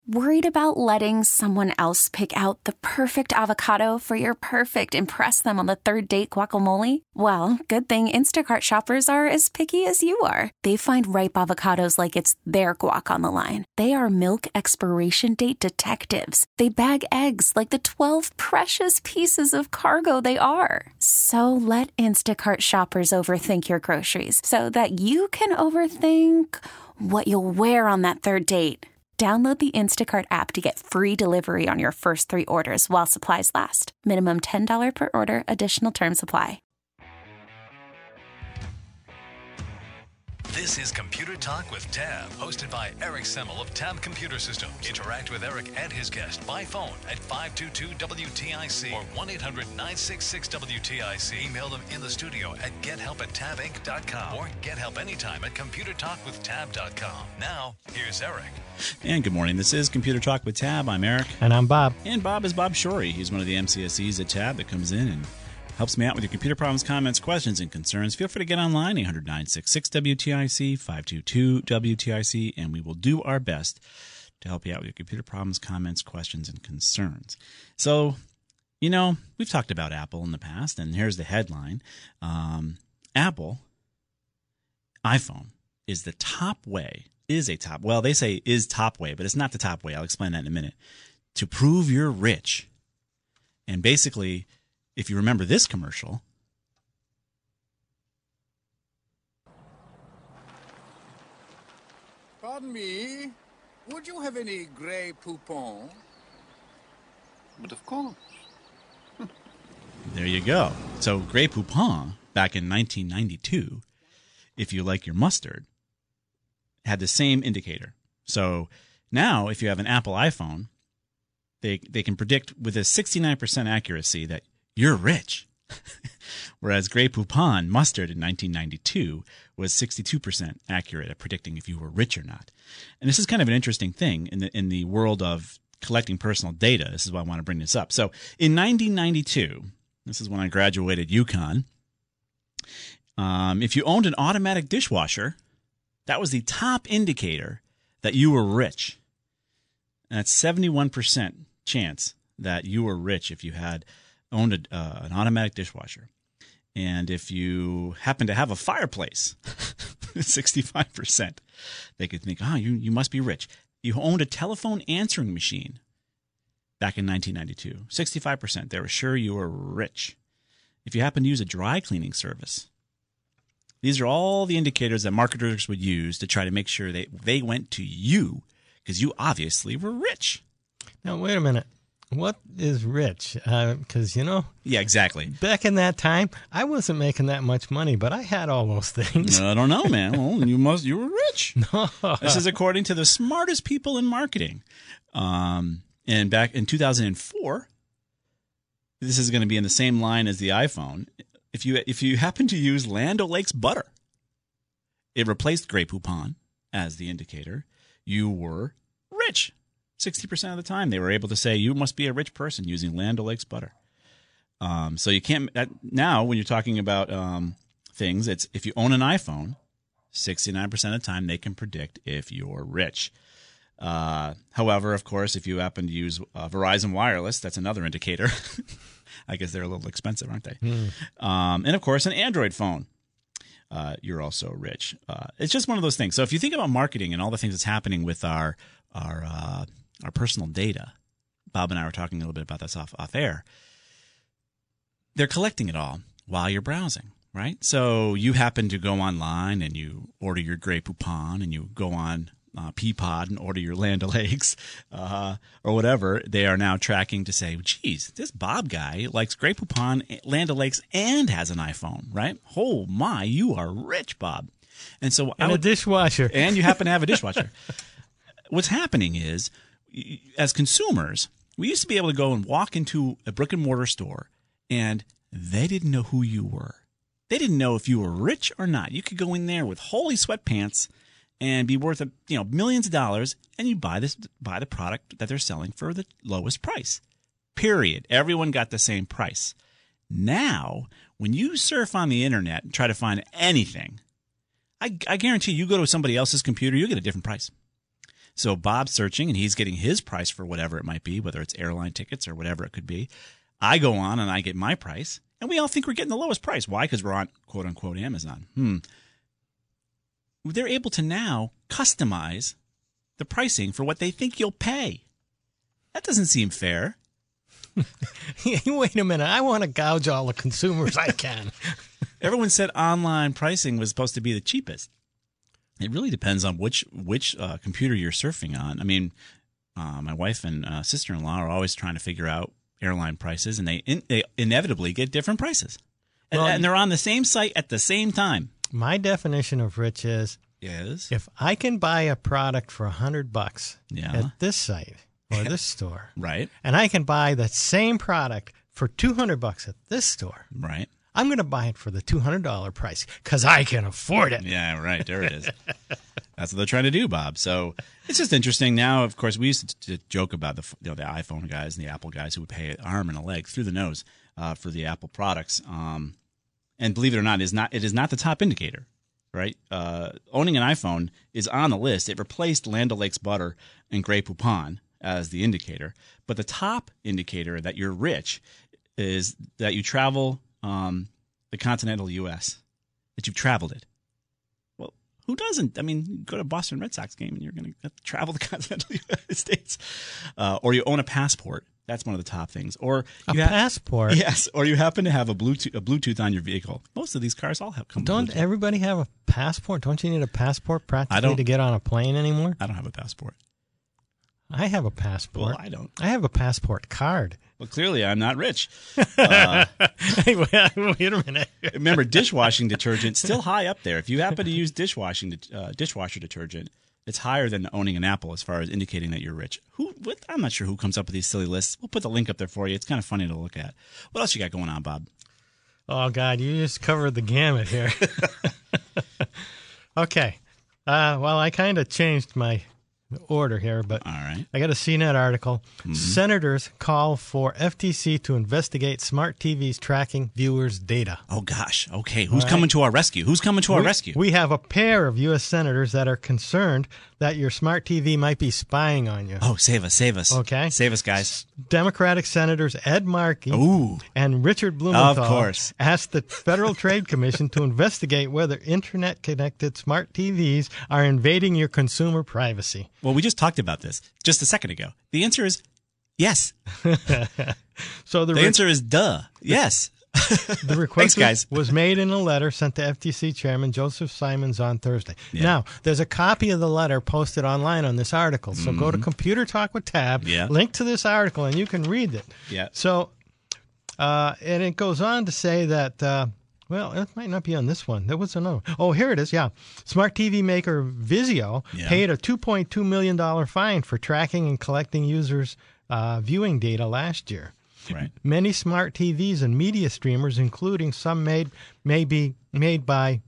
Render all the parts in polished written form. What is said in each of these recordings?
Worried about letting someone else pick out the perfect avocado for your perfect impress them on the third date guacamole? Well, good thing Instacart shoppers are as picky as you are. They find ripe avocados like it's their guac on the line. They are milk expiration date detectives. They bag eggs like the 12 precious pieces of cargo they are. So let Instacart shoppers overthink your groceries so that you can overthink what you'll wear on that third date. Download the Instacart app to get free delivery on your first 3 orders while supplies last. Minimum $10 per order. Additional terms apply. This is Computer Talk with Tab, hosted by Eric Semmel of Tab Computer Systems. Interact with Eric and his guest by phone at 522-WTIC or 1-800-966-WTIC. Email them in the studio at gethelp@tabinc.com or get help anytime at computertalkwithtab.com. Now, here's Eric. And good morning. This is Computer Talk with Tab. I'm Eric. And I'm Bob. And Bob is Bob Shorey. He's one of the MCSEs at Tab that comes in and helps me out with your computer problems, comments, questions, and concerns. Feel free to get online, 800-966-WTIC, 522-WTIC, and we will do our best to help you out with your computer problems, comments, questions, and concerns. So, you know, we've talked about Apple in the past, and here's the headline. Apple iPhone is the top way. Well, they say is top way, but it's not the top way. I'll explain that in a minute. To prove you're rich. And basically, if you remember this commercial. Pardon me, would you have any Grey Poupon? But of course. There you go. So Grey Poupon, back in 1992, if you like your mustard, had the same indicator. So now, if you have an Apple iPhone, they can predict with a 69% accuracy that you're rich. Whereas Grey Poupon mustard in 1992 was 62% accurate at predicting if you were rich or not. And this is kind of an interesting thing in the world of collecting personal data. This is why I want to bring this up. So in 1992, this is when I graduated UConn, if you owned an automatic dishwasher, that was the top indicator that you were rich. And that's 71% chance that you were rich if you had owned an automatic dishwasher. And if you happen to have a fireplace, 65%, they could think, you must be rich. You owned a telephone answering machine back in 1992, 65%. They were sure you were rich. If you happen to use a dry cleaning service, these are all the indicators that marketers would use to try to make sure they went to you because you obviously were rich. Now, wait a minute. What is rich? Because, Yeah, exactly. Back in that time, I wasn't making that much money, but I had all those things. I don't know, man. Well, you were rich. No. This is according to the smartest people in marketing. And back in 2004, this is going to be in the same line as the iPhone. If you happen to use Land O'Lakes butter, it replaced Grey Poupon as the indicator. You were rich. 60% of the time, they were able to say you must be a rich person using Land O'Lakes butter. So you can't now when you're talking about things. It's if you own an iPhone, 69% of the time they can predict if you're rich. However, of course, if you happen to use Verizon Wireless, that's another indicator. I guess they're a little expensive, aren't they? And of course, an Android phone. You're also rich. It's just one of those things. So if you think about marketing and all the things that's happening with our personal data, Bob and I were talking a little bit about this off air. They're collecting it all while you're browsing, right? So you happen to go online and you order your Grey Poupon, and you go on Peapod and order your Land O'Lakes or whatever. They are now tracking to say, geez, this Bob guy likes Grey Poupon, Land O'Lakes, and has an iPhone, right? Oh my, you are rich, Bob. And so a dishwasher. And you happen to have a dishwasher. What's happening is, as consumers, we used to be able to go and walk into a brick and mortar store, and they didn't know who you were. They didn't know if you were rich or not. You could go in there with holy sweatpants and be worth millions of dollars, and you buy the product that they're selling for the lowest price. Period. Everyone got the same price. Now, when you surf on the internet and try to find anything, I guarantee you go to somebody else's computer, you get a different price. So Bob's searching, and he's getting his price for whatever it might be, whether it's airline tickets or whatever it could be. I go on and I get my price, and we all think we're getting the lowest price. Why? Because we're on quote-unquote Amazon. They're able to now customize the pricing for what they think you'll pay. That doesn't seem fair. Wait a minute. I want to gouge all the consumers I can. Everyone said online pricing was supposed to be the cheapest. It really depends on which computer you're surfing on. I mean, my wife and sister-in-law are always trying to figure out airline prices, and they inevitably get different prices. And they're on the same site at the same time. My definition of rich is if I can buy a product for $100 at this site or this store, right, and I can buy the same product for $200 at this store, right, I'm going to buy it for the $200 price because I can afford it. Yeah, right. There it is. That's what they're trying to do, Bob. So it's just interesting. Now, of course, we used to joke about the iPhone guys and the Apple guys who would pay an arm and a leg through the nose for the Apple products. And believe it or not, it is not the top indicator, right? Owning an iPhone is on the list. It replaced Land O'Lakes butter and Grey Poupon as the indicator. But the top indicator that you're rich is that you travel the continental U.S., that you've traveled it. Well, who doesn't? I mean, you go to a Boston Red Sox game and you're going to travel the continental United States. Or you own a passport. That's one of the top things. Or passport? Yes. Or you happen to have a Bluetooth on your vehicle. Most of these cars all come with Don't Bluetooth. Everybody have a passport? Don't you need a passport practically to get on a plane anymore? I don't have a passport. I have a passport. Well, I don't. I have a passport card. Well, clearly I'm not rich. Wait a minute. Remember, dishwashing detergent still high up there. If you happen to use dishwasher detergent, it's higher than owning an Apple as far as indicating that you're rich. I'm not sure who comes up with these silly lists. We'll put the link up there for you. It's kind of funny to look at. What else you got going on, Bob? Oh, God, you just covered the gamut here. Okay. Well, I kind of changed my order here, but all right. I got a CNET article. Mm-hmm. Senators call for FTC to investigate smart TVs tracking viewers' data. Oh, gosh. Okay. Who's coming to our rescue? We have a pair of U.S. senators that are concerned that your smart TV might be spying on you. Oh, save us. Okay. Save us, guys. Democratic Senators Ed Markey and Richard Blumenthal of course. asked the Federal Trade Commission to investigate whether Internet-connected smart TVs are invading your consumer privacy. Well, we just talked about this just a second ago. The answer is yes. So the answer is duh. Yes. The request Thanks, guys. was made in a letter sent to FTC Chairman Joseph Simons on Thursday. Yeah. Now, there's a copy of the letter posted online on this article. So go to Computer Talk with Tab, link to this article, and you can read it. Yeah. So, and it goes on to say that, well, it might not be on this one. There was another. Oh, here it is. Yeah. Smart TV maker Vizio paid a $2.2 million fine for tracking and collecting users' viewing data last year. Right. Many smart TVs and media streamers, including some made by.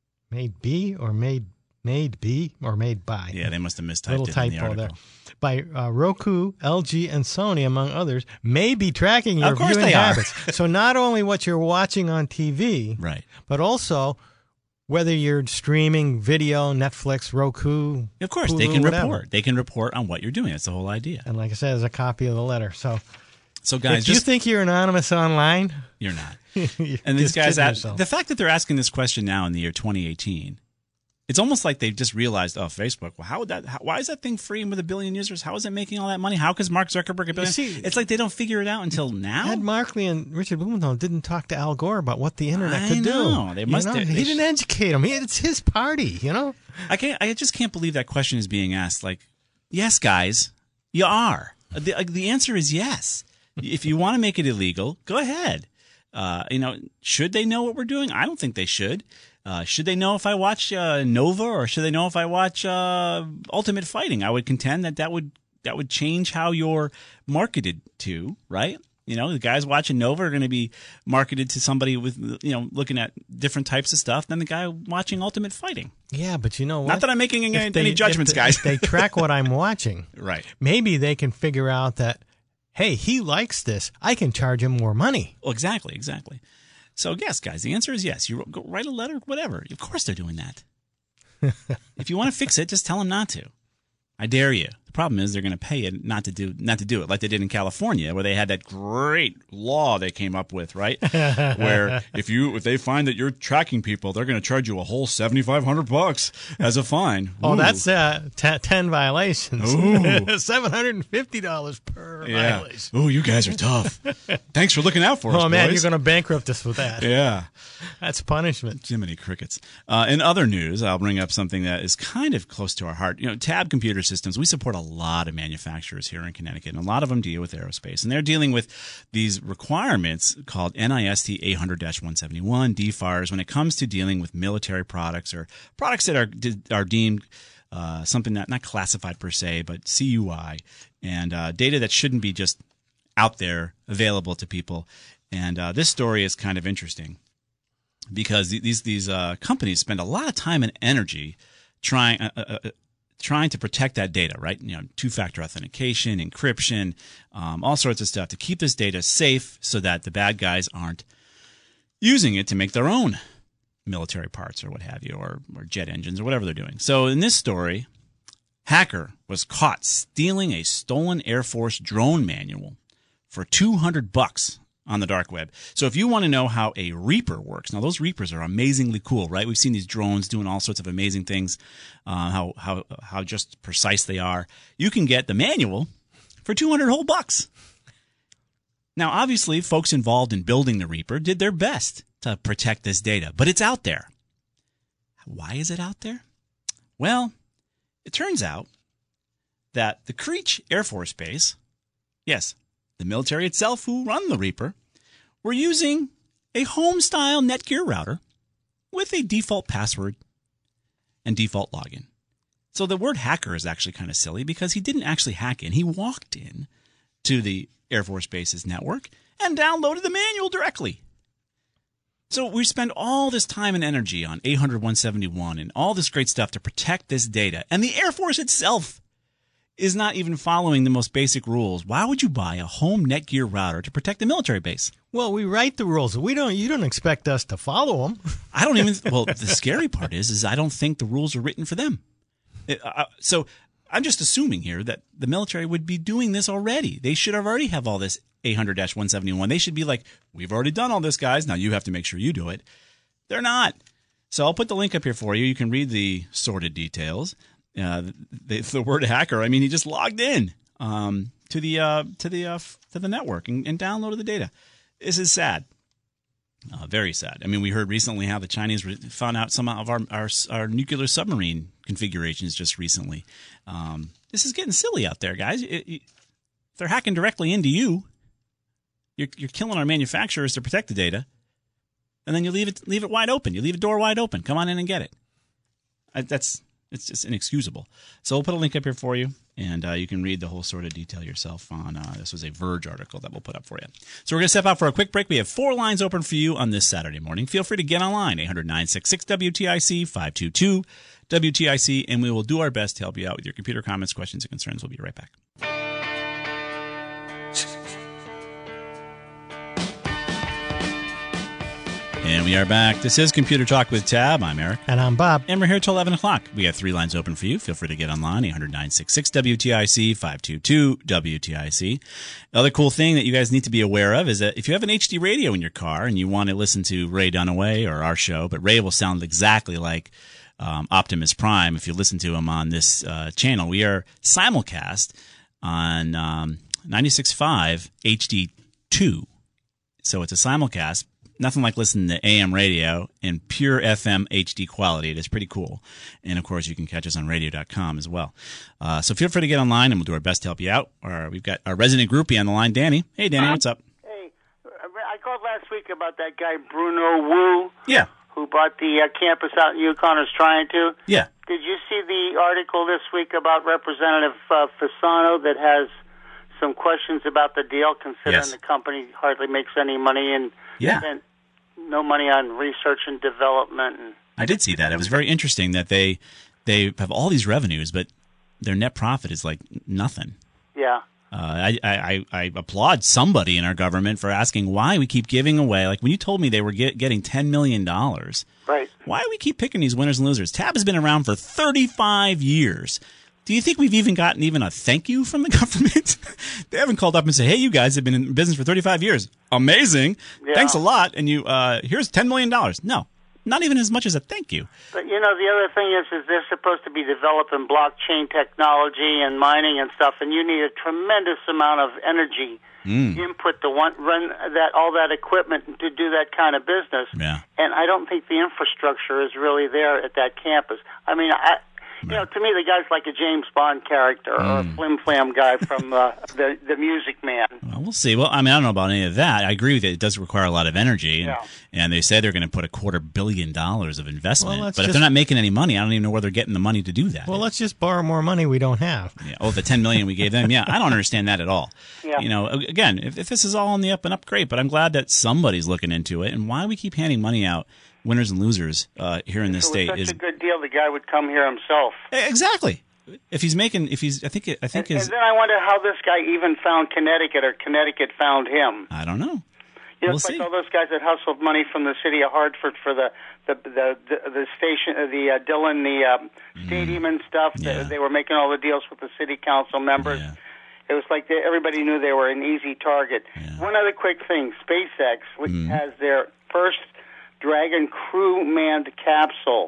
Yeah, they must have mistyped Little it typo in the article. there. By Roku, LG, and Sony, among others, may be tracking your Of course viewing they are. habits. So not only what you're watching on TV, right, but also whether you're streaming video, Netflix, Roku. Of course, Hulu, they can whatever. report. They can report on what you're doing. That's the whole idea. And like I said, there's a copy of the letter. So guys, if you think you're anonymous online, you're not. And these guys, the fact that they're asking this question now in the year 2018, it's almost like they've just realized, oh, Facebook, well, why is that thing free and with 1 billion users? How is it making all that money? How is Mark Zuckerberg a billion? It's like they don't figure it out until now. Ed Markley and Richard Blumenthal didn't talk to Al Gore about what the internet could do. They must. He didn't educate him. It's his party, you know. I just can't believe that question is being asked. Like, yes, guys, you are. The answer is yes. If you want to make it illegal, go ahead. Should they know what we're doing? I don't think they should. Should they know if I watch Nova or should they know if I watch Ultimate Fighting? I would contend that would change how you're marketed to, right? You know, the guys watching Nova are going to be marketed to somebody with, looking at different types of stuff than the guy watching Ultimate Fighting. Yeah, but you know what? Not that I'm making any judgments, guys. If they track what I'm watching, right? Maybe they can figure out that, hey, he likes this. I can charge him more money. Well, exactly. So, yes, guys, the answer is yes. You go write a letter, whatever. Of course they're doing that. If you want to fix it, just tell them not to. I dare you. The problem is they're going to pay you not to do it like they did in California, where they had that great law they came up with, right? Where if they find that you're tracking people, they're going to charge you a whole $7,500 as a fine. Oh, Ooh. that's 10 violations. Ooh. $750 per violation. Oh, you guys are tough. Thanks for looking out for us, Oh, man, boys. you're going to bankrupt us with that. Yeah. That's punishment. Jiminy crickets. In other news, I'll bring up something that is kind of close to our heart. Tab Computer Systems, we support a lot of manufacturers here in Connecticut, and a lot of them deal with aerospace. And they're dealing with these requirements called NIST 800-171, DFARS, when it comes to dealing with military products or products that are deemed something not classified per se, but CUI, and data that shouldn't be just out there available to people. And this story is kind of interesting, because these companies spend a lot of time and energy trying to protect that data, right? Two-factor authentication, encryption, all sorts of stuff to keep this data safe so that the bad guys aren't using it to make their own military parts or what have you, or jet engines or whatever they're doing. So in this story, hacker was caught stealing a stolen Air Force drone manual for $200 on the dark web. So if you want to know how a Reaper works, now those Reapers are amazingly cool, right? We've seen these drones doing all sorts of amazing things, how just precise they are. You can get the manual for $200 whole bucks. Now, obviously, folks involved in building the Reaper did their best to protect this data, but it's out there. Why is it out there? Well, it turns out that the Creech Air Force Base, yes, the military itself who run the Reaper, were using a home-style Netgear router with a default password and default login. So the word hacker is actually kind of silly, because he didn't actually hack in. He walked in to the Air Force Base's network and downloaded the manual directly. So we spend all this time and energy on 800-171 and all this great stuff to protect this data, and the Air Force itself is not even following the most basic rules. Why would you buy a home Netgear router to protect the military base? Well, we write the rules. You don't expect us to follow them. I don't even. Well, the scary part is I don't think the rules are written for them. So I'm just assuming here that the military would be doing this already. They should already have all this 800-171. They should be like, we've already done all this, guys. Now you have to make sure you do it. They're not. So I'll put the link up here for you. You can read the sordid details. The word hacker, I mean, he just logged in to the network and downloaded the data. This is sad, very sad. I mean, we heard recently how the Chinese found out some of our nuclear submarine configurations just recently. This is getting silly out there, guys. If they're hacking directly into you, you're killing our manufacturers to protect the data, and then you leave it wide open. You leave a door wide open. Come on in and get it. It's just inexcusable. So we'll put a link up here for you, and you can read the whole sort of detail yourself on this was a Verge article that we'll put up for you. So we're going to step out for a quick break. We have 4 lines open for you on this Saturday morning. Feel free to get online, 800-966-WTIC, 522-WTIC, and we will do our best to help you out with your computer comments, questions, and concerns. We'll be right back. And we are back. This is Computer Talk with Tab. I'm Eric. And I'm Bob. And we're here till 11 o'clock. We have 3 lines open for you. Feel free to get online, 800-966-WTIC, 522-WTIC. The other cool thing that you guys need to be aware of is that if you have an HD radio in your car and you want to listen to Ray Dunaway or our show, but Ray will sound exactly like Optimus Prime if you listen to him on this channel. We are simulcast on 96.5 HD2. So it's a simulcast. Nothing like listening to AM radio in pure FM HD quality. It is pretty cool. And, of course, you can catch us on radio.com as well. So feel free to get online, and we'll do our best to help you out. We've got our resident groupie on the line, Danny. Hey, Danny, what's up? Hey, I called last week about that guy Bruno Wu. Yeah. Who bought the campus out in Yukon, or is trying to. Yeah. Did you see the article this week about Representative Fasano that has some questions about the deal, considering the company hardly makes any money and spent no money on research and development? I did see that. It was very interesting that they have all these revenues, but their net profit is like nothing. Yeah. I applaud somebody in our government for asking why we keep giving away. Like when you told me they were getting $10 million. Right. Why do we keep picking these winners and losers? Tab has been around for 35 years. Do you think we've even gotten a thank you from the government? They haven't called up and said, hey, you guys have been in business for 35 years. Amazing. Yeah. Thanks a lot. And you here's $10 million. No, not even as much as a thank you. But, the other thing is they're supposed to be developing blockchain technology and mining and stuff, and you need a tremendous amount of energy input to run all that equipment to do that kind of business. Yeah. And I don't think the infrastructure is really there at that campus. I mean, to me, the guy's like a James Bond character or a Flim Flam guy from the Music Man. Well, we'll see. Well, I mean, I don't know about any of that. I agree with you. It does require a lot of energy. And they said they're going to put $250 million of investment. Well, but if they're not making any money, I don't even know where they're getting the money to do that. Well, let's just borrow more money we don't have. Yeah. Oh, the $10 million we gave them? Yeah, I don't understand that at all. Yeah. Again, if this is all on the up and up, great. But I'm glad that somebody's looking into it. And why we keep handing money out, winners and losers here in this state, is such a good deal. The guy would come here himself. Exactly. I think. And then I wonder how this guy even found Connecticut, or Connecticut found him. I don't know. It's like all those guys that hustled money from the city of Hartford for the station, the Dillon, stadium and stuff. Yeah. They were making all the deals with the city council members. Yeah. It was like everybody knew they were an easy target. Yeah. One other quick thing: SpaceX, which has their first Dragon crew manned capsule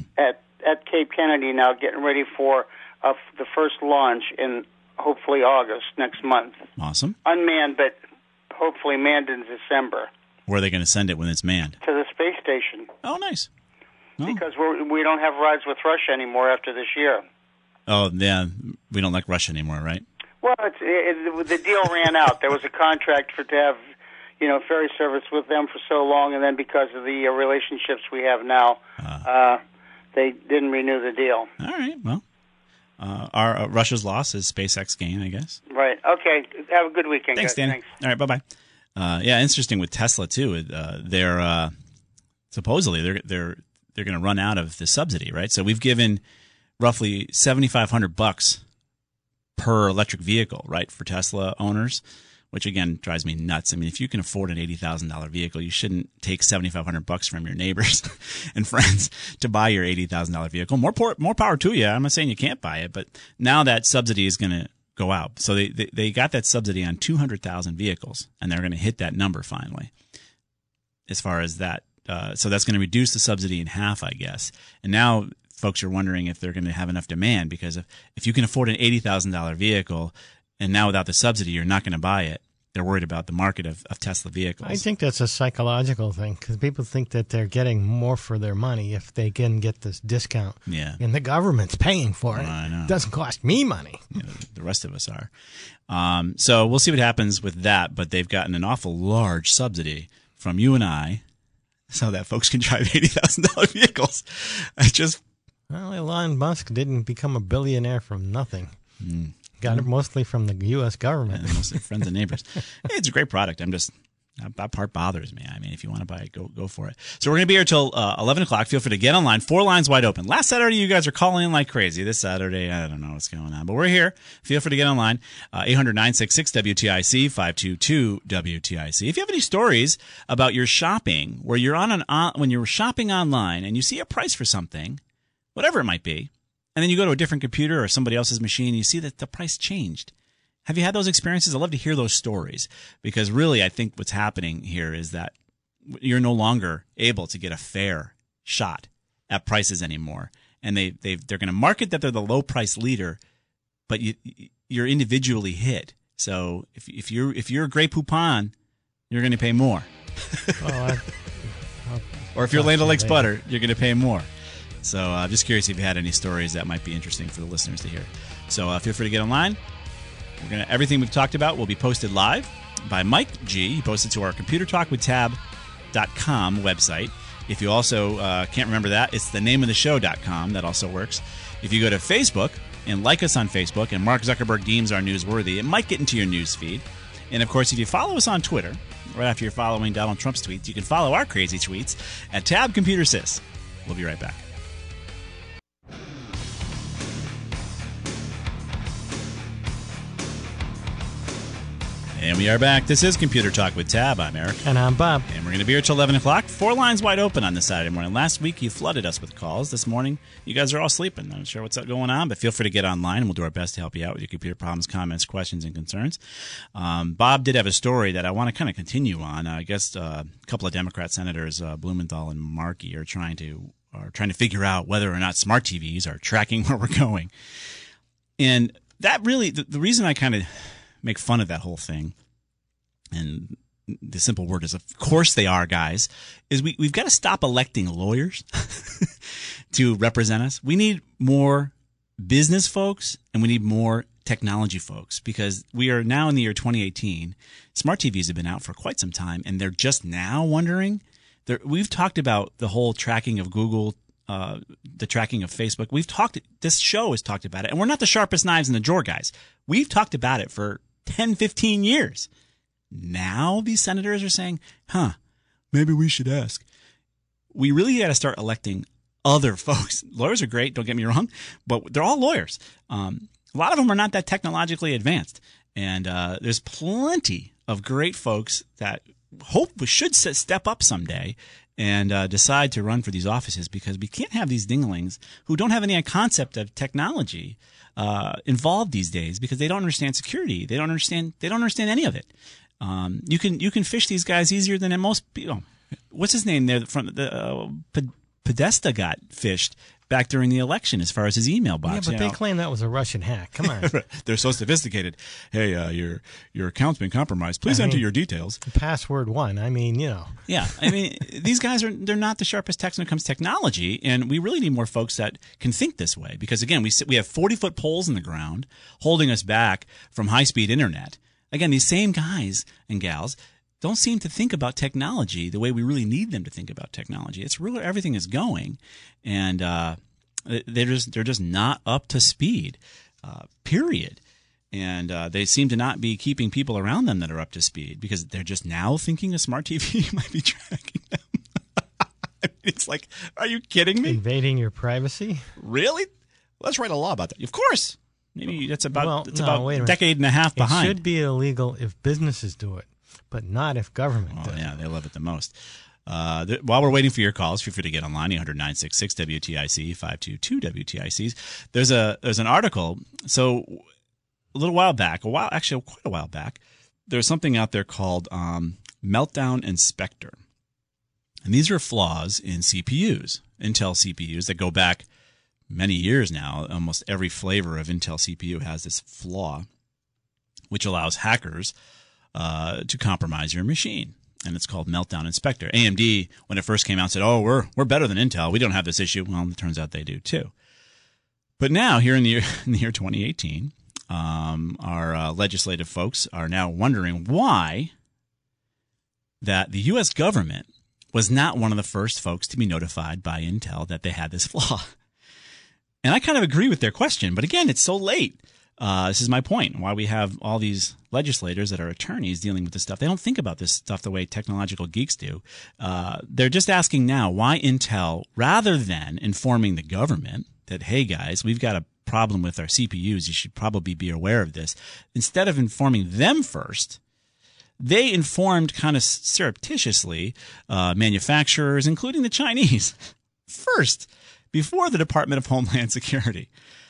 at Cape Kennedy now, getting ready for the first launch in hopefully August next month. Awesome. Unmanned, but hopefully manned in December. Where are they going to send it when it's manned? To the space station. Oh, nice. Oh. Because we don't have rides with Russia anymore after this year. Oh, yeah. We don't like Russia anymore, right? Well, the deal ran out. There was a contract to have ferry service with them for so long, and then because of the relationships we have now, they didn't renew the deal. All right. Well, our Russia's loss is SpaceX gain, I guess. Right. Okay. Have a good weekend. Thanks, Danny. Thanks. All right. Bye-bye. Yeah, interesting with Tesla too. They're supposedly they're going to run out of the subsidy, right? So we've given roughly $7,500 per electric vehicle, right, for Tesla owners, which again drives me nuts. I mean, if you can afford an $80,000 vehicle, you shouldn't take $7,500 from your neighbors and friends to buy your $80,000 vehicle. More power to you. I'm not saying you can't buy it, but now that subsidy is going to go out. So they got that subsidy on 200,000 vehicles, and they're going to hit that number finally. As far as that, so that's going to reduce the subsidy in half, I guess. And now folks are wondering if they're going to have enough demand, because if you can afford an $80,000 vehicle, and now without the subsidy you're not going to buy it, they're worried about the market of Tesla vehicles. I think that's a psychological thing, because people think that they're getting more for their money if they can get this discount. Yeah. And the government's paying for it. I know. It doesn't cost me money. Yeah, the rest of us are. So we'll see what happens with that, but they've gotten an awful large subsidy from you and I so that folks can drive $80,000 vehicles. Well, Elon Musk didn't become a billionaire from nothing. Got it mostly from the U.S. government. Yeah, mostly friends and neighbors. Hey, it's a great product. That part bothers me. I mean, if you want to buy it, go for it. So we're going to be here till 11 o'clock. Feel free to get online. 4 lines wide open. Last Saturday, you guys are calling in like crazy. This Saturday, I don't know what's going on. But we're here. Feel free to get online. 800-966-WTIC, 522-WTIC. If you have any stories about your shopping, where you're when you're shopping online and you see a price for something, whatever it might be, and then you go to a different computer or somebody else's machine and you see that the price changed. Have you had those experiences? I'd love to hear those stories, because really I think what's happening here is that you're no longer able to get a fair shot at prices anymore. And they're going to market that they're the low price leader, but you're individually hit. So if you're a Grey Poupon, you're going to pay more. Or if you're Land O'Lakes butter, you're going to pay more. So I'm just curious if you had any stories that might be interesting for the listeners to hear. So feel free to get online. Everything we've talked about will be posted live by Mike G. He posted to our computertalkwithtab.com website. If you also can't remember that, it's the nameoftheshow.com. That also works. If you go to Facebook and like us on Facebook, and Mark Zuckerberg deems our newsworthy, it might get into your news feed. And, of course, if you follow us on Twitter, right after you're following Donald Trump's tweets, you can follow our crazy tweets at Tab Computer Sys. We'll be right back. And we are back. This is Computer Talk with Tab. I'm Eric. And I'm Bob. And we're going to be here till 11 o'clock. 4 lines wide open on this Saturday morning. Last week, you flooded us with calls. This morning, you guys are all sleeping. I'm not sure what's going on, but feel free to get online, and we'll do our best to help you out with your computer problems, comments, questions, and concerns. Bob did have a story that I want to kind of continue on. I guess a couple of Democrat senators, Blumenthal and Markey, are trying to figure out whether or not smart TVs are tracking where we're going. And that really, the reason I kind of make fun of that whole thing, and the simple word is, of course they are, guys, is we've got to stop electing lawyers to represent us. We need more business folks, and we need more technology folks, because we are now in the year 2018. Smart TVs have been out for quite some time, and they're just now wondering. We've talked about the whole tracking of Google, the tracking of Facebook. This show has talked about it, and we're not the sharpest knives in the drawer, guys. We've talked about it for 10, 15 years. Now these senators are saying, maybe we should ask. We really got to start electing other folks. Lawyers are great, don't get me wrong, but they're all lawyers. A lot of them are not that technologically advanced. And there's plenty of great folks that should step up someday and decide to run for these offices, because we can't have these dinglings who don't have any concept of technology involved these days, because they don't understand security. They don't understand any of it. You can fish these guys easier than most people. What's his name there? Podesta got fished back during the election as far as his email box. Yeah, but they claim that was a Russian hack. Come on. They're so sophisticated. Hey, your account's been compromised. Please enter your details. Password 1. Yeah, these guys they're not the sharpest techs when it comes to technology, and we really need more folks that can think this way, because again, we have 40-foot poles in the ground holding us back from high-speed internet. Again, these same guys and gals don't seem to think about technology the way we really need them to think about technology. It's really everything is going, and they're just not up to speed, period. And they seem to not be keeping people around them that are up to speed, because they're just now thinking a smart TV might be tracking them. It's like, are you kidding me? Invading your privacy? Really? Let's write a law about that. Of course. Maybe that's about a decade and a half behind. It should be illegal if businesses do it, but not if government does. Yeah, they love it the most. While we're waiting for your calls, feel free to get online, 800-966 WTIC, 522 WTICs. There's an article. So a little while back, quite a while back, there's something out there called Meltdown Inspector. And these are flaws in CPUs, Intel CPUs that go back many years now. Almost every flavor of Intel CPU has this flaw, which allows hackers to compromise your machine. And it's called Meltdown Inspector. AMD, when it first came out, said, "Oh, we're better than Intel. We don't have this issue." Well, it turns out they do too. But now, here in the year 2018, our legislative folks are now wondering why that the U.S. government was not one of the first folks to be notified by Intel that they had this flaw. And I kind of agree with their question, but again, it's so late. This is my point, why we have all these legislators that are attorneys dealing with this stuff. They don't think about this stuff the way technological geeks do. They're just asking now why Intel, rather than informing the government that, hey, guys, we've got a problem with our CPUs, you should probably be aware of this, instead of informing them first, they informed kind of surreptitiously manufacturers, including the Chinese, first, before the Department of Homeland Security.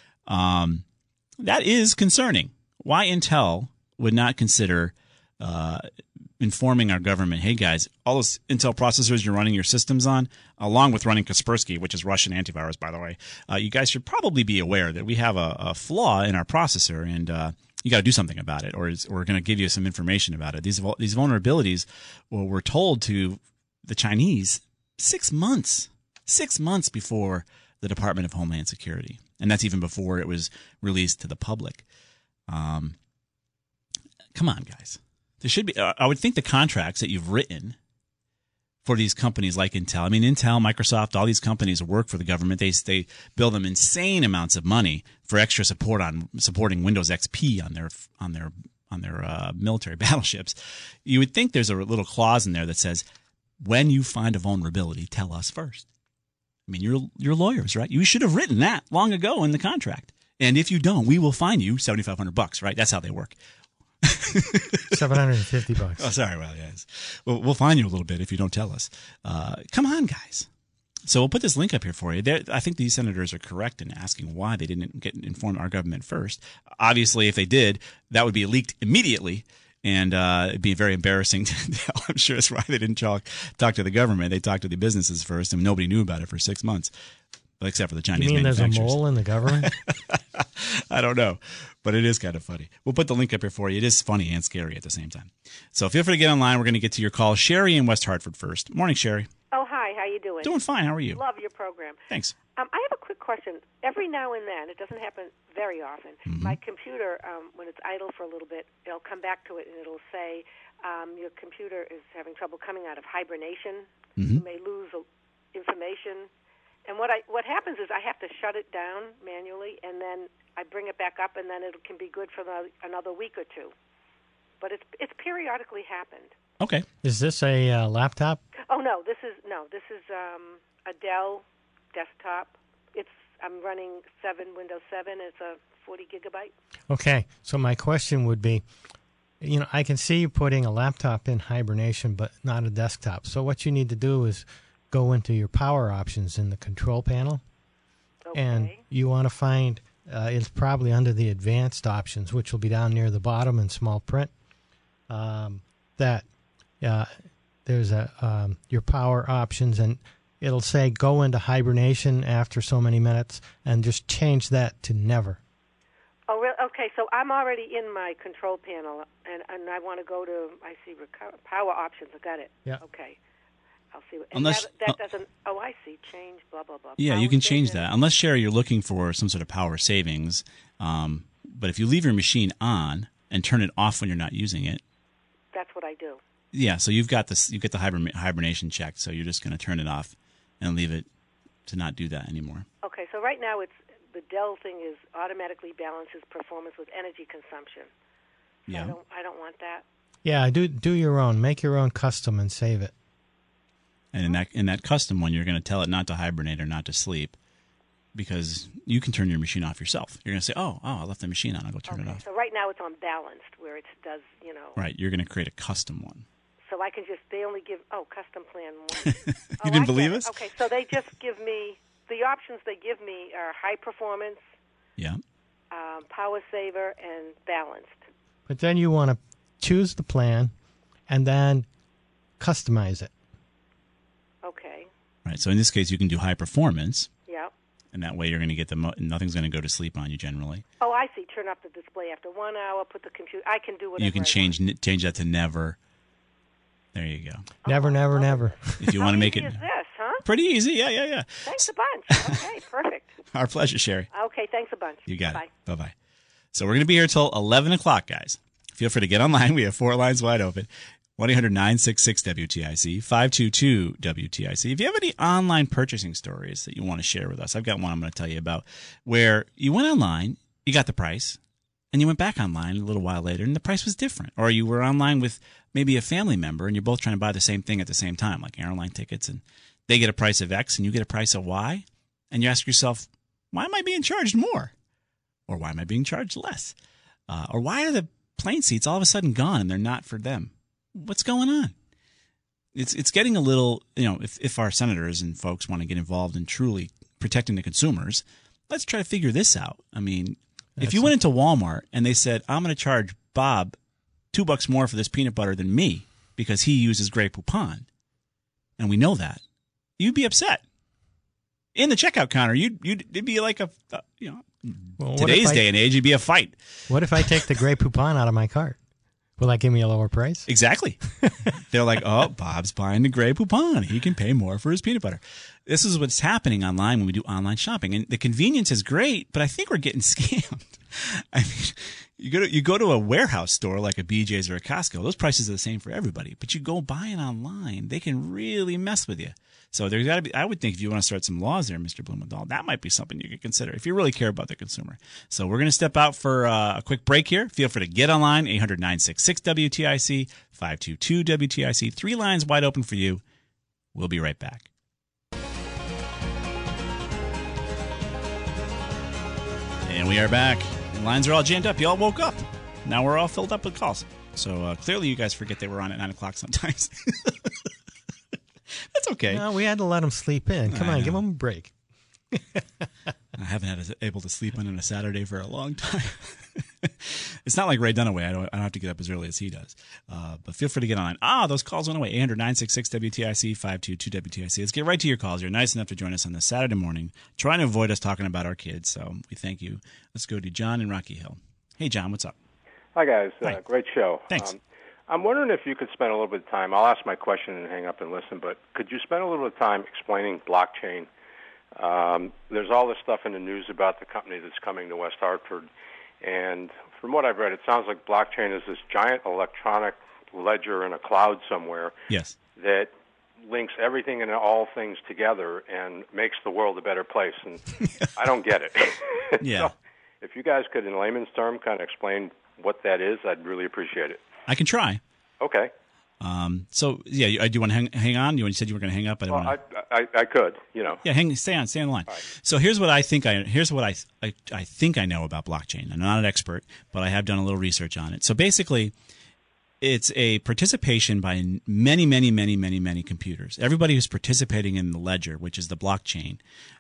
That is concerning. Why Intel would not consider informing our government, hey, guys, all those Intel processors you're running your systems on, along with running Kaspersky, which is Russian antivirus, by the way, you guys should probably be aware that we have a flaw in our processor, and you got to do something about it, or we're going to give you some information about it. These vulnerabilities were told to the Chinese 6 months before the Department of Homeland Security. And that's even before it was released to the public. Come on, guys. There should be. I would think the contracts that you've written for these companies like Intel. I mean, Intel, Microsoft, all these companies work for the government. They bill them insane amounts of money for extra support on supporting Windows XP on their military battleships. You would think there's a little clause in there that says, when you find a vulnerability, tell us first. I mean, you're lawyers, right? You should have written that long ago in the contract. And if you don't, we will fine you $7,500, right? That's how they work. $750. Oh, sorry. Well, yes. We'll fine you a little bit if you don't tell us. Come on, guys. So we'll put this link up here for you. I think these senators are correct in asking why they didn't inform our government first. Obviously, if they did, that would be leaked immediately, and it'd be very embarrassing to tell. I'm sure that's why they didn't talk to the government. They talked to the businesses first, and nobody knew about it for 6 months, except for the Chinese manufacturers. You mean there's a mole in the government? I don't know, but it is kind of funny. We'll put the link up here for you. It is funny and scary at the same time. So feel free to get online. We're going to get to your call. Sherry in West Hartford first. Morning, Sherry. Oh, hi. How you doing? Doing fine. How are you? Love your program. Thanks. I have a quick question. Every now and then, it doesn't happen very often, my computer, when it's idle for a little bit, it'll come back to it and it'll say, your computer is having trouble coming out of hibernation. You may lose information. And what happens is I have to shut it down manually, and then I bring it back up, and then it can be good for another week or two. But it's periodically happened. Okay. Is this a laptop? Oh no, this is a Dell desktop. I'm running Windows 7. It's a 40 gigabyte. Okay, so my question would be, I can see you putting a laptop in hibernation, but not a desktop. So what you need to do is go into your power options in the control panel, and you want to find it's probably under the advanced options, which will be down near the bottom in small print. There's your power options, and it'll say go into hibernation after so many minutes, and just change that to never. Oh, really? Okay, so I'm already in my control panel, and I want to go to, I see power options. I got it. Yeah. Okay. I'll see. And Unless that doesn't. Oh, I see. Change. Blah blah blah. Yeah, you can change that. Unless, Sherry, you're looking for some sort of power savings. But if you leave your machine on and turn it off when you're not using it, that's what I do. Yeah, so you get the hibernation checked. So you're just going to turn it off and leave it to not do that anymore. Okay, so right now the Dell thing is automatically balances performance with energy consumption. So yeah. I don't want that. Yeah, do your own. Make your own custom and save it. And in that custom one, you're going to tell it not to hibernate or not to sleep, because you can turn your machine off yourself. You're going to say, oh, I left the machine on. I'll go turn it off. So right now it's on balanced, where it does, Right, you're going to create a custom one. So I can they only give, custom plan 1. You didn't believe us? Okay, so they just give me, the options they give me are high performance, yeah, power saver, and balanced. But then you want to choose the plan and then customize it. Okay. Right, so in this case, you can do high performance. Yeah. And that way you're going to get nothing's going to go to sleep on you generally. Oh, I see. Turn up the display after 1 hour, put the computer, I can do whatever you can change that to never. There you go. Never, never, never. If you want to make it. How easy is this, huh? Pretty easy, yeah. Thanks a bunch. Okay, perfect. Our pleasure, Sherry. Okay, thanks a bunch. You got Bye. it. Bye-bye. So we're going to be here till 11 o'clock, guys. Feel free to get online. We have 4 lines wide open. 1-800-966-WTIC, 522-WTIC. If you have any online purchasing stories that you want to share with us, I've got one I'm going to tell you about, where you went online, you got the price, and you went back online a little while later, and the price was different. Or you were online with maybe a family member, and you're both trying to buy the same thing at the same time, like airline tickets, and they get a price of X, and you get a price of Y, and you ask yourself, why am I being charged more? Or why am I being charged less? Or why are the plane seats all of a sudden gone, and they're not for them? What's going on? It's getting a little, if our senators and folks want to get involved in truly protecting the consumers, let's try to figure this out. I mean, if you went into Walmart and they said, I'm going to charge Bob $2 more for this peanut butter than me because he uses Grey Poupon, and we know that, you'd be upset. In the checkout counter, it'd be like today's day and age, it'd be a fight. What if I take the Grey Poupon out of my cart? Will that give me a lower price? Exactly. They're like, oh, Bob's buying the Grey Poupon. He can pay more for his peanut butter. This is what's happening online when we do online shopping. And the convenience is great, but I think we're getting scammed. I mean, you go to a warehouse store like a BJ's or a Costco. Those prices are the same for everybody. But you go buy it online, they can really mess with you. So there's got to be, I would think if you want to start some laws there, Mr. Blumenthal, that might be something you could consider if you really care about the consumer. So we're going to step out for a quick break here. Feel free to get online, 800-966-WTIC, 522-WTIC. 3 lines wide open for you. We'll be right back. And we are back. The lines are all jammed up. You all woke up. now we're all filled up with calls. So clearly you guys forget they were on at 9 o'clock sometimes. That's okay. No, we had to let them sleep in. Come on, give them a break. I haven't able to sleep in on a Saturday for a long time. It's not like Ray Dunaway. I don't have to get up as early as he does. But feel free to get on. Those calls went away. 800-966-WTIC, 522-WTIC. Let's get right to your calls. You're nice enough to join us on this Saturday morning, trying to avoid us talking about our kids. So we thank you. Let's go to John in Rocky Hill. Hey, John, what's up? Hi, guys. Hi. Great show. Thanks. I'm wondering if you could spend a little bit of time. I'll ask my question and hang up and listen, but could you spend a little bit of time explaining blockchain? There's all this stuff in the news about the company that's coming to West Hartford, and from what I've read, it sounds like blockchain is this giant electronic ledger in a cloud somewhere. Yes. That links everything and all things together and makes the world a better place, and I don't get it. Yeah. So if you guys could, in layman's term, kind of explain what that is, I'd really appreciate it. I can try. Okay. So yeah, do you want to hang on? You said you were going to hang up. I could, Yeah, stay on the line. Right. So here's what I think I think I know about blockchain. I'm not an expert, but I have done a little research on it. So basically, it's a participation by many computers. Everybody who's participating in the ledger, which is the blockchain,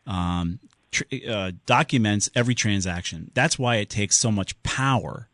documents every transaction. That's why it takes so much power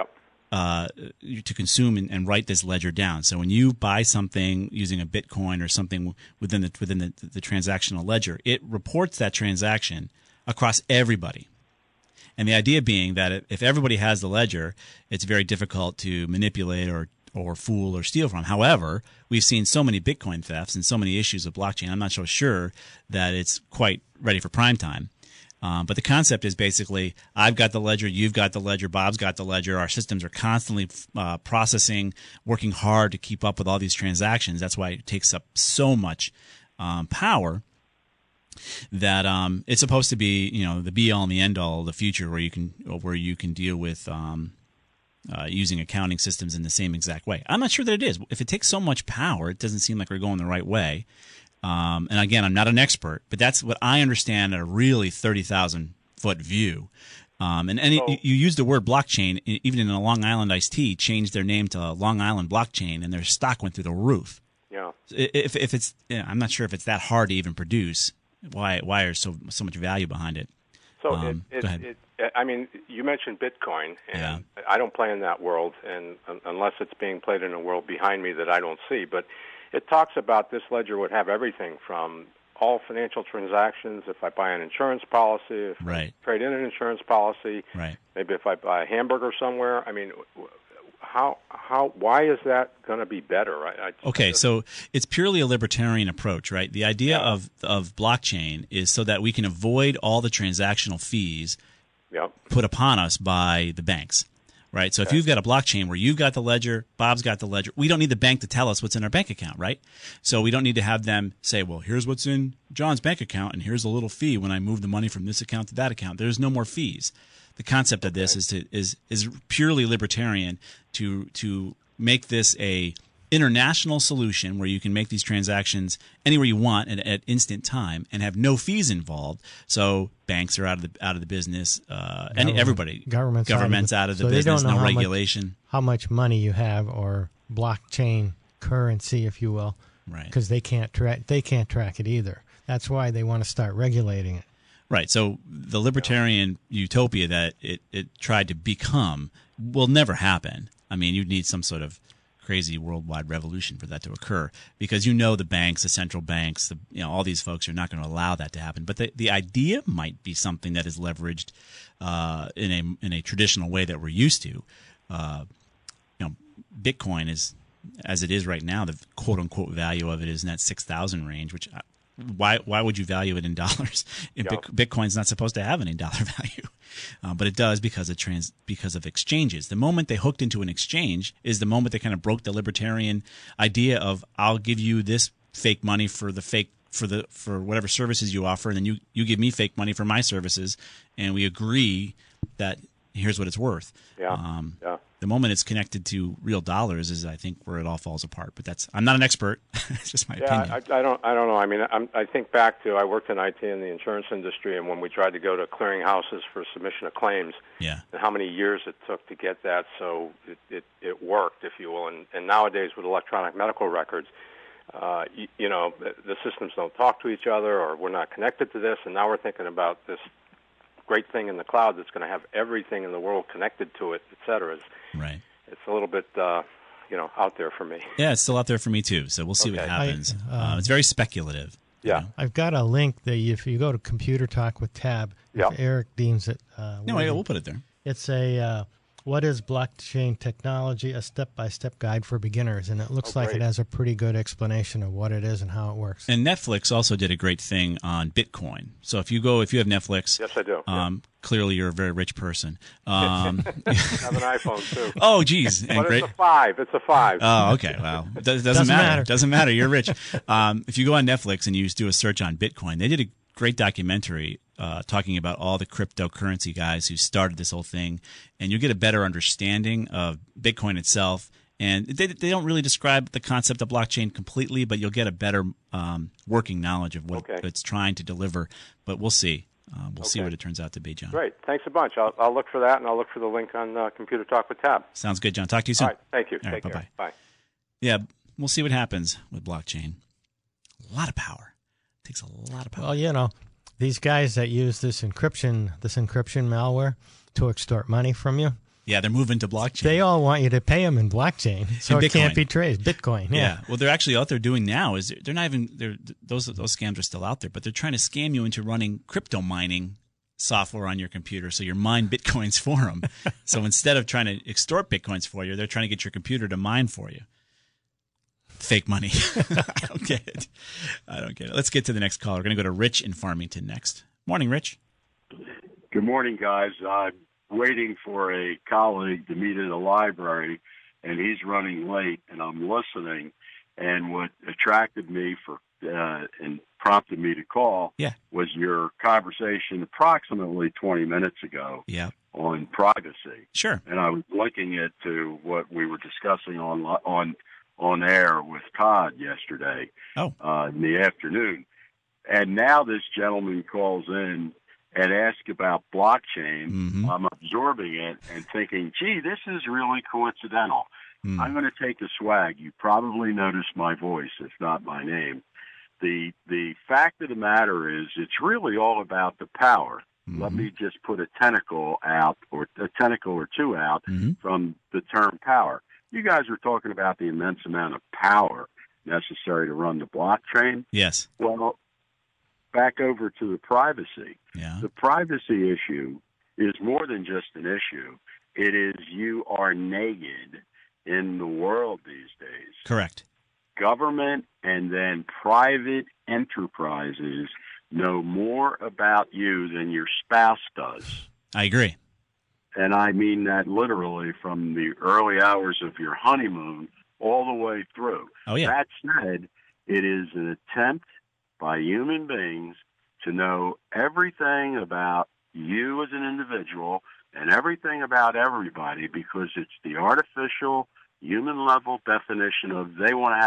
to consume and write this ledger down. So when you buy something using a Bitcoin or something within the transactional ledger, it reports that transaction across everybody. And the idea being that if everybody has the ledger, it's very difficult to manipulate or fool or steal from. However, we've seen so many Bitcoin thefts and so many issues of blockchain, I'm not so sure that it's quite ready for prime time. But the concept is basically, I've got the ledger, you've got the ledger, Bob's got the ledger. Our systems are constantly processing, working hard to keep up with all these transactions. That's why it takes up so much power that it's supposed to be, the be-all and the end-all of the future, where you can deal with using accounting systems in the same exact way. I'm not sure that it is. If it takes so much power, it doesn't seem like we're going the right way. And again, I'm not an expert, but that's what I understand at a really 30,000-foot view. You use the word blockchain, even in a Long Island iced tea, changed their name to Long Island Blockchain, and their stock went through the roof. Yeah. If it's, I'm not sure if it's that hard to even produce. Why is so much value behind it? So go ahead. You mentioned Bitcoin, and I don't play in that world, and unless it's being played in a world behind me that I don't see, but it talks about this ledger would have everything from all financial transactions, if I buy an insurance policy, if I trade in an insurance policy, maybe if I buy a hamburger somewhere. I mean, why is that going to be better? So it's purely a libertarian approach, right? The idea of blockchain is so that we can avoid all the transactional fees put upon us by the banks. Right. So if you've got a blockchain where you've got the ledger, Bob's got the ledger, we don't need the bank to tell us what's in our bank account, right? So we don't need to have them say, well, here's what's in John's bank account, and here's a little fee when I move the money from this account to that account. There's no more fees. The concept of this is purely libertarian to make this a international solution where you can make these transactions anywhere you want at instant time and have no fees involved. So banks are out of the business, and everybody, government's out of the business. No regulation. How much money you have, or blockchain currency, if you will, right? Because they can't track it either. That's why they want to start regulating it. Right. So the libertarian utopia that it tried to become will never happen. I mean, you'd need some sort of crazy worldwide revolution for that to occur, because the banks, the central banks, all these folks are not going to allow that to happen. But the idea might be something that is leveraged in a traditional way that we're used to. Bitcoin is, as it is right now, the quote unquote value of it is in that 6,000 range, which why would you value it in dollars? Bitcoin's not supposed to have any dollar value, but it does because of exchanges. The moment they hooked into an exchange is the moment they kind of broke the libertarian idea of, I'll give you this fake money for whatever services you offer, and then you give me fake money for my services, and we agree that Here's what it's worth. Yeah. The moment it's connected to real dollars is, I think, where it all falls apart. But I'm not an expert. It's just my opinion. I don't know. I mean, I think back to I worked in IT in the insurance industry, and when we tried to go to clearinghouses for submission of claims, and how many years it took to get that, so it worked, if you will. And nowadays with electronic medical records, the systems don't talk to each other, or we're not connected to this, and now we're thinking about this great thing in the cloud that's going to have everything in the world connected to it, et cetera. Right. It's a little bit, out there for me. Yeah, it's still out there for me too. So we'll see what happens. It's very speculative. Yeah. I've got a link that if you go to Computer Talk with Tab, if Eric deems it. We'll put it there. It's a what is blockchain technology, a step-by-step guide for beginners, and it looks like it has a pretty good explanation of what it is and how it works. And Netflix also did a great thing on Bitcoin. So if you have Netflix, yes, I do. Clearly you're a very rich person. I have an iPhone too. Oh, geez, but it's a 5. It's a 5. Oh, okay. Well, doesn't matter. Doesn't matter. You're rich. If you go on Netflix and you do a search on Bitcoin, they did a great documentary talking about all the cryptocurrency guys who started this whole thing, and you'll get a better understanding of Bitcoin itself. And they don't really describe the concept of blockchain completely, but you'll get a better working knowledge of what it's trying to deliver. But we'll see. We'll see what it turns out to be, John. Great. Thanks a bunch. I'll look for that, and I'll look for the link on Computer Talk with Tab. Sounds good, John. Talk to you soon. All right. Thank you. All right, Take care. Bye-bye. Bye. Yeah, we'll see what happens with blockchain. A lot of power. It takes a lot of power. Well, these guys that use this encryption malware to extort money from you. Yeah, they're moving to blockchain. They all want you to pay them in blockchain, so it can't be traced. Bitcoin, yeah. Well, they're actually out there doing now is they're not even those scams are still out there, but they're trying to scam you into running crypto mining software on your computer, so you mine bitcoins for them. So instead of trying to extort bitcoins for you, they're trying to get your computer to mine for you. Fake money. I don't get it. Let's get to the next caller. We're going to go to Rich in Farmington next. Morning, Rich. Good morning, guys. I'm waiting for a colleague to meet in the library, and he's running late, and I'm listening. And what attracted me and prompted me to call was your conversation approximately 20 minutes ago on privacy. Sure. And I was linking it to what we were discussing on air with Todd yesterday in the afternoon. And now this gentleman calls in and asks about blockchain. Mm-hmm. I'm absorbing it and thinking, gee, this is really coincidental. I'm going to take a swag. You probably noticed my voice, if not my name. The fact of the matter is it's really all about the power. Mm-hmm. Let me just put a tentacle or two out from the term power. You guys were talking about the immense amount of power necessary to run the blockchain. Yes. Well, back over to the privacy. Yeah. The privacy issue is more than just an issue. It is you are naked in the world these days. Correct. Government and then private enterprises know more about you than your spouse does. I agree. And I mean that literally from the early hours of your honeymoon all the way through. Oh, yeah. That said, it is an attempt by human beings to know everything about you as an individual and everything about everybody because it's the artificial human level definition of they want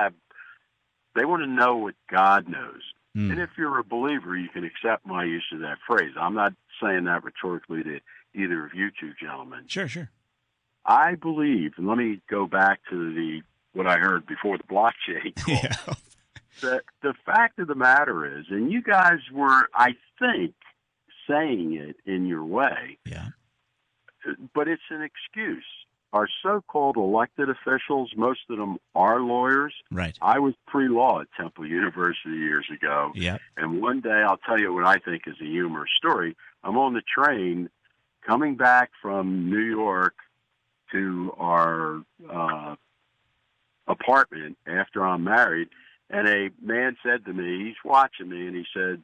to know what God knows. And if you're a believer, you can accept my use of that phrase. I'm not saying that rhetorically to either of you two gentlemen. Sure. I believe, and let me go back to what I heard before the blockchain call. Yeah. The fact of the matter is, and you guys were, I think, saying it in your way, but it's an excuse. Our so-called elected officials, most of them are lawyers. Right. I was pre-law at Temple University years ago. Yeah. And one day, I'll tell you what I think is a humorous story. I'm on the train coming back from New York to our apartment after I'm married, and a man said to me, he's watching me, and he said,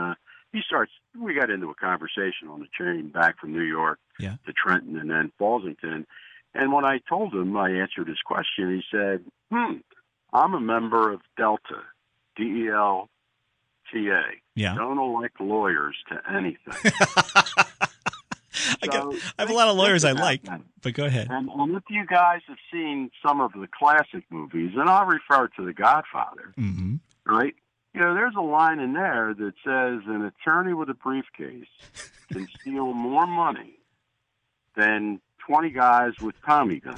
we got into a conversation on the train back from New York to Trenton and then Falsington. And when I told him, I answered his question, he said, I'm a member of Delta, DELTA. Yeah. Don't elect lawyers to anything. I have a lot of lawyers I like, but go ahead. And if you guys have seen some of the classic movies, and I'll refer to The Godfather, right? You know, there's a line in there that says an attorney with a briefcase can steal more money than 20 guys with Tommy guns.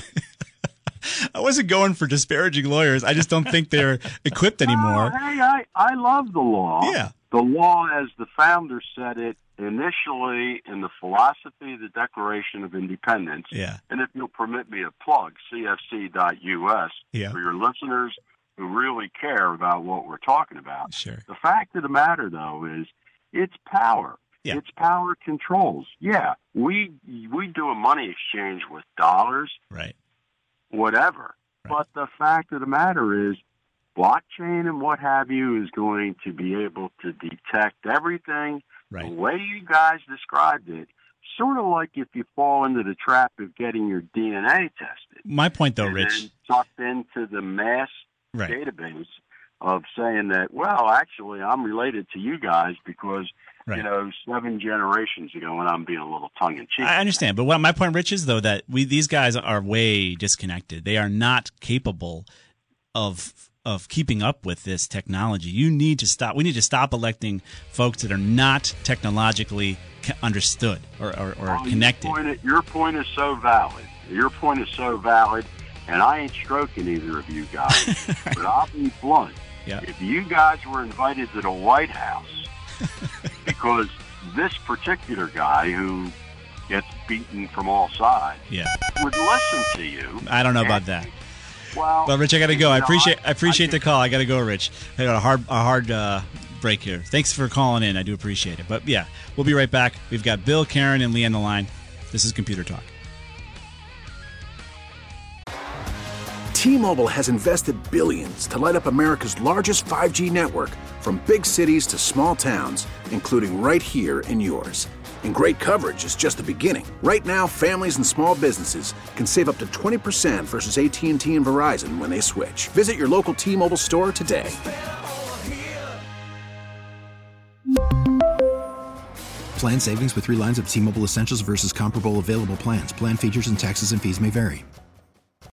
I wasn't going for disparaging lawyers. I just don't think they're equipped anymore. Hey, I love the law. Yeah. The law, as the founder said it initially in the philosophy of the Declaration of Independence. Yeah. And if you'll permit me to plug, cfc.us, for your listeners who really care about what we're talking about. Sure. The fact of the matter, though, is it's power. Yeah. It's power controls. Yeah, we do a money exchange with dollars. Right. Whatever. Right. But the fact of the matter is blockchain and what have you is going to be able to detect everything the way you guys described it, sort of like if you fall into the trap of getting your DNA tested. My point, though, Rich. And tucked into the mass database of saying that, well, actually, I'm related to you guys because, you know, 7 generations ago, and I'm being a little tongue-in-cheek. I understand. But my point, Rich, is, though, that these guys are way disconnected. They are not capable of keeping up with this technology. You need to stop. We need to stop electing folks that are not technologically understood or connected. Your point is so valid. Your point is so valid, and I ain't stroking either of you guys. But I'll be blunt. Yeah. If you guys were invited to the White House, because this particular guy who gets beaten from all sides would listen to you. I don't know about that. Well, Rich, I got to go. I appreciate the call. I got to go, Rich. I got a hard break here. Thanks for calling in. I do appreciate it. But yeah, we'll be right back. We've got Bill, Karen, and Lee on the line. This is Computer Talk. T-Mobile has invested billions to light up America's largest 5G network, from big cities to small towns, including right here in yours. And great coverage is just the beginning. Right now, families and small businesses can save up to 20% versus AT&T and Verizon when they switch. Visit your local T-Mobile store today. Plan savings with 3 lines of T-Mobile Essentials versus comparable available plans. Plan features and taxes and fees may vary.